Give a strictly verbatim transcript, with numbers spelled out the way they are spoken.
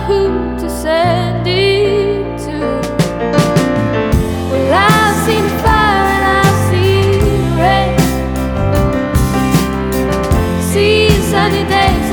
who to send it to. Well, I've seen fire and I've seen rain, seen sunny days